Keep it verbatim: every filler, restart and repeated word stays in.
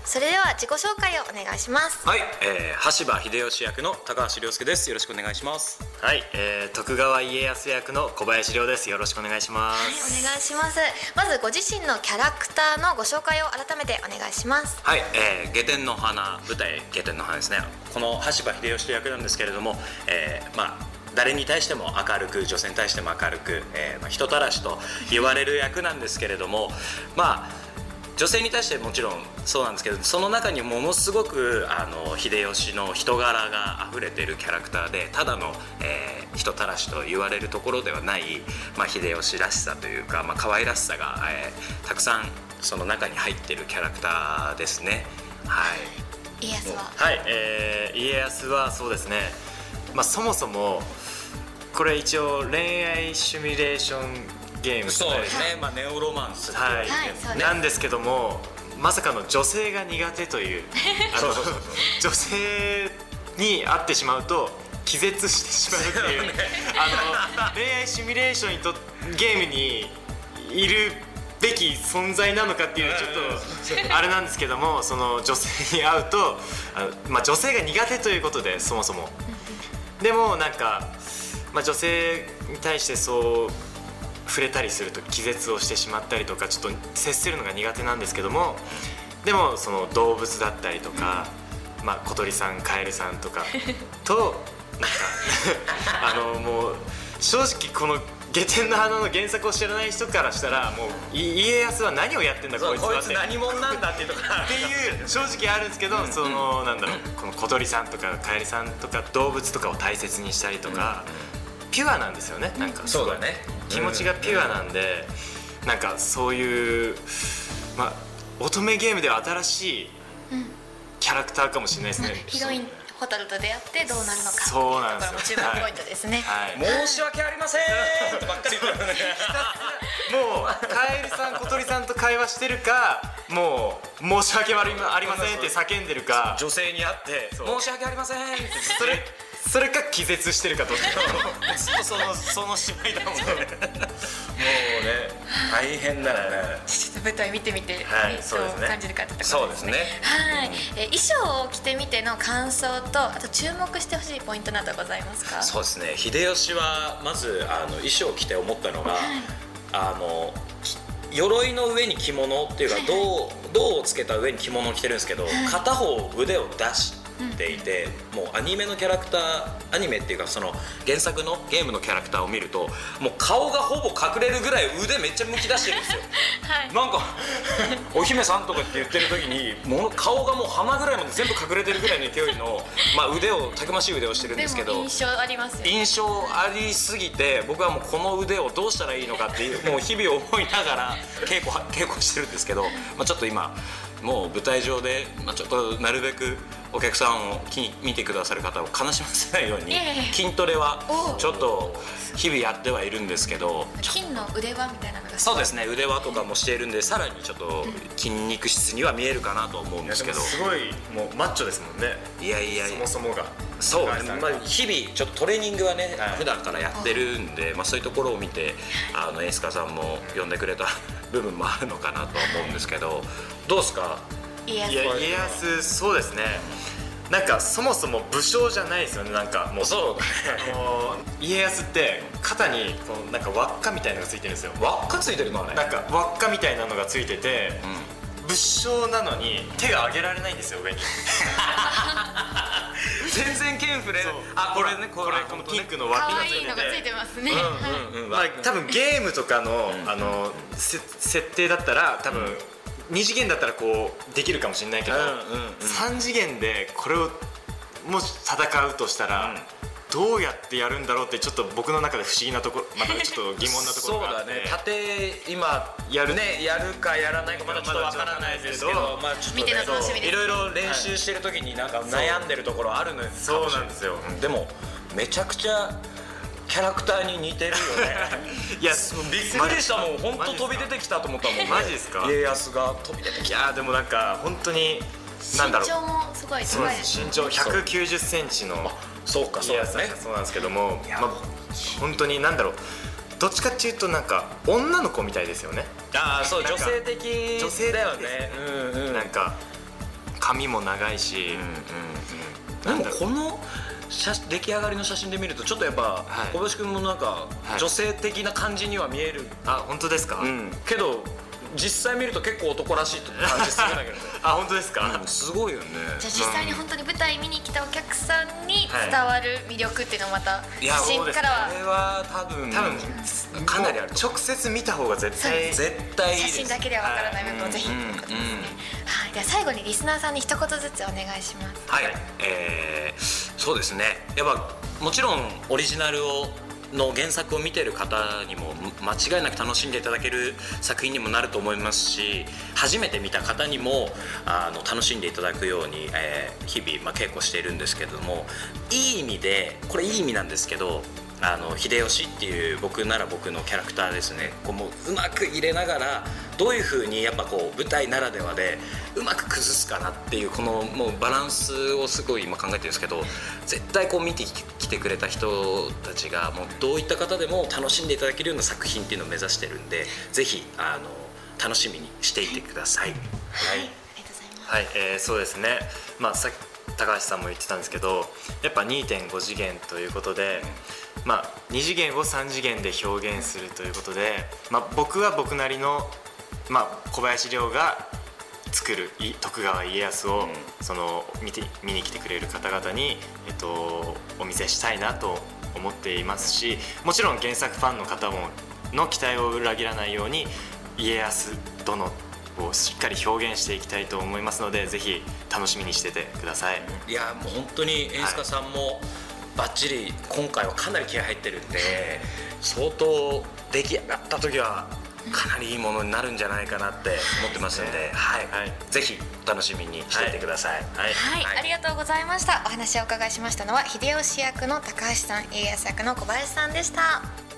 それでは自己紹介をお願いします。 はい、えー、羽柴秀吉役の高橋亮介です。よろしくお願いします。 はい、えー、徳川家康役の小林亮です。よろしくお願いします。 はい、お願いします。まずご自身のキャラクターのご紹介を改めてお願いします。 はい、えー、下天の花、舞台下天の花ですね。この羽柴秀吉役なんですけれども、えー、まあ誰に対しても明るく、女性に対しても明るく、えーまあ、人たらしと言われる役なんですけれども、まあ女性に対してもちろんそうなんですけど、その中にものすごくあの秀吉の人柄が溢れているキャラクターで、ただの、えー、人たらしと言われるところではない、まあ、秀吉らしさというか、まあ、可愛らしさが、えー、たくさんその中に入っているキャラクターですね。はい。 家康は、 はい、えー、家康はそうですね、まあ、そもそもこれ一応恋愛シミュレーションゲームそうですね、まあ、ネオロマンス、 はい、 はい、 なんですけども、まさかの女性が苦手というあの女性に会ってしまうと気絶してしまうっていう、あの恋愛シミュレーションにとゲームにいるべき存在なのかっていうちょっとあれなんですけども、その女性に会うとあの、まあ、女性が苦手ということで、そもそもでもなんか、まあ、女性に対してそう触れたりすると気絶をしてしまったりとか、ちょっと接するのが苦手なんですけども、でもその動物だったりとか、まあ、小鳥さんカエルさんとかとなんかあのもう正直この下天の花の原作を知らない人からしたら、もう家康は何をやってんだこいつはって、 こいつ何者なんだっていうとかっていう正直あるんですけど、そのなんだろう、この小鳥さんとかカエルさんとか動物とかを大切にしたりとか、ピュアなんですよね。なんかそうだね、 気持ちがピュアなんで、なんかそういう、まあ、乙女ゲームでは新しいキャラクターかもしれないですね。 ヒロイン蛍と出会ってどうなるのか、 そうなんですよ。 これも注目ポイントですね。 はい、 申し訳ありませんとばっかり言ってるもうカエルさん小鳥さんと会話してるか、もう申し訳ありませんって叫んでるか、 女性に会って申し訳ありませんってそれそれか気絶してるかどっちかずっとそのその芝居だもんね。もうね大変だよね。 ちょっと舞台見てみて、 はい、 どそうですね、 感じるかってところですね。 そうですね。 はい、えー、衣装を着てみての感想と、あと注目してほしいポイントなどございますか？ そうですね、秀吉はまずあの衣装を着て思ったのが、あの鎧の上に着物っていうか、銅銅をつけた上に着物を着てるんですけど、片方腕を出していて、もうアニメのキャラクター、アニメっていうかその原作のゲームのキャラクターを見ると、もう顔がほぼ隠れるぐらい腕めっちゃむき出してるんですよ。 はい、 なんかお姫さんとかって言ってる時に、もう顔がもう鼻ぐらいまで全部隠れてるぐらいの勢いの、まあ、腕をたくましい腕をしてるんですけど、 でも印象ありますよね。 印象ありすぎて、僕はもうこの腕をどうしたらいいのかっていう、もう日々思いながら稽古稽古してるんですけど、まあ、ちょっと今もう舞台上で、まあ、ちょっとなるべくお客さんを見てくださる方を悲しませないように、筋トレはちょっと日々やってはいるんですけど、 金の腕輪みたいなのがそうですね、腕輪とかもしているんで、さらにちょっと筋肉質には見えるかなと思うんですけど、 すごいもうマッチョですもんね。 いやいやいや、 そもそもがそう、まあ、日々ちょっとトレーニングはね、 はい、 普段からやってるんで、まあ、そういうところを見て、あの演出家さんも呼んでくれた部分もあるのかなとは思うんですけど、どうですか？ 家康。 いや、家康そうですね、なんかそもそも武将じゃないですよね。なんかもうそうだね、 もう家康って肩にこのなんか輪っかみたいなのがついてるんですよ。 輪っかついてるのはね、 なんか輪っかみたいなのがついてて、 うん、 武将なのに手が上げられないんですよ、上に。 全然剣振れる。あ、これね、これこのピンクの輪っかがついてて、 可愛いのがついてますね。 うんうん、 まあ多分ゲームとかの、 うん、 あのせ設定だったら多分、うん、に次元だったらこうできるかもしれないけど、うんうんうん、さん次元でこれをもし戦うとしたら、うん、どうやってやるんだろうって、ちょっと僕の中で不思議なところ、またちょっと疑問なところがあって。 そうだね、縦今やるね、やるかやらないかまだちょっとわからないですけど、まあちょっとね、いろいろ練習してる時になんか悩んでるところあるのよ。 そうなんですよ。 でもめちゃくちゃキャラクターに似てるよね。 いや、 びっくりしたもん、本当飛び出てきたと思ったもん。 マジですか？ 家康が飛び出てきた。 いやでもなんか本当になんだろう、 身長もすごい高いですね。 身長ひゃくきゅうじゅっセンチのそうか、そうですね。 そうなんですけども、まあ本当になんだろう、どっちかっていうとなんか女の子みたいですよね。 ああ、そう、女性的女性だよね。うんうん。 なんか髪も長いし、 うんうんうん、でもこの写出来上がりの写真で見るとちょっとやっぱ、はい、小林君もなんか女性的な感じには見える、 はい、あ本当ですか、 うん、けど実際見ると結構男らしい感じするんだけどねあ本当ですか、 うん、すごいよね。 じゃあ実際に本当に舞台見に来たお客さんに伝わる魅力っていうのもまた写真からは、 これは多分多分かなりある。直接見た方が絶対絶対いいです。 写真だけではわからない部分をぜひということですね。はい、では最後にリスナーさんに一言ずつお願いします。 はい、えー、そうですね、やっぱもちろんオリジナルをの原作を見てる方にも間違いなく楽しんでいただける作品にもなると思いますし、初めて見た方にもあの楽しんでいただくように、えー、日々、まあ、稽古しているんですけれども、いい意味でこれいい意味なんですけど、あの秀吉っていう僕なら僕のキャラクターですね、こうもううまく入れながらどういう風にやっぱこう舞台ならではでうまく崩すかなっていうこのもうバランスをすごい今考えてるんですけど、絶対こう見てきてくれた人たちがもうどういった方でも楽しんでいただけるような作品っていうのを目指してるんで、ぜひあの楽しみにしていてください。はい、 はい、ありがとうございます。 はい、えー、そうですね、まあさっき高橋さんも言ってたんですけど、やっぱ にてんご 次元ということで、まあ、に次元をさん次元で表現するということで、まあ、僕は僕なりの、まあ、小林陵が作る徳川家康を、うん、その見て見に来てくれる方々に、えっと、お見せしたいなと思っていますし、もちろん原作ファンの方もの期待を裏切らないように家康殿をしっかり表現していきたいと思いますので、ぜひ楽しみにしててください。 いやもう本当に演出家さんも、はい、バッチリ今回はかなり気合入ってるんで、相当出来上がった時はかなりいいものになるんじゃないかなって思ってますんで、はいはい、ぜひお楽しみにしていてください。 はい、はいはい、ありがとうございました。お話をお伺いしましたのは秀吉役の高橋さん、家康役の小林さんでした。